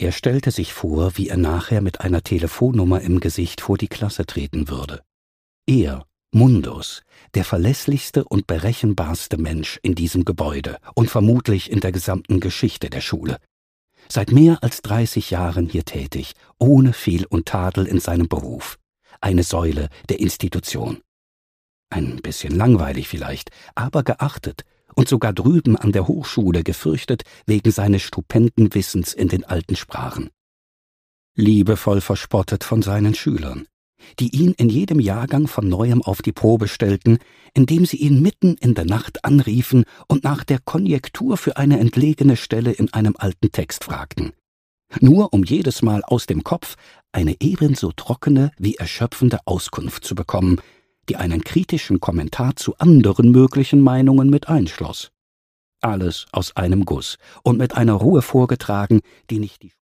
Er stellte sich vor, wie er nachher mit einer Telefonnummer im Gesicht vor die Klasse treten würde. Er, Mundus, der verlässlichste und berechenbarste Mensch in diesem Gebäude und vermutlich in der gesamten Geschichte der Schule. Seit mehr als 30 Jahren hier tätig, ohne Fehl und Tadel in seinem Beruf. Eine Säule der Institution. Ein bisschen langweilig vielleicht, aber geachtet und sogar drüben an der Hochschule gefürchtet wegen seines stupenden Wissens in den alten Sprachen. Liebevoll verspottet von seinen Schülern, die ihn in jedem Jahrgang von Neuem auf die Probe stellten, indem sie ihn mitten in der Nacht anriefen und nach der Konjektur für eine entlegene Stelle in einem alten Text fragten. Nur um jedes Mal aus dem Kopf eine ebenso trockene wie erschöpfende Auskunft zu bekommen, die einen kritischen Kommentar zu anderen möglichen Meinungen mit einschloss. Alles aus einem Guss und mit einer Ruhe vorgetragen, die nicht die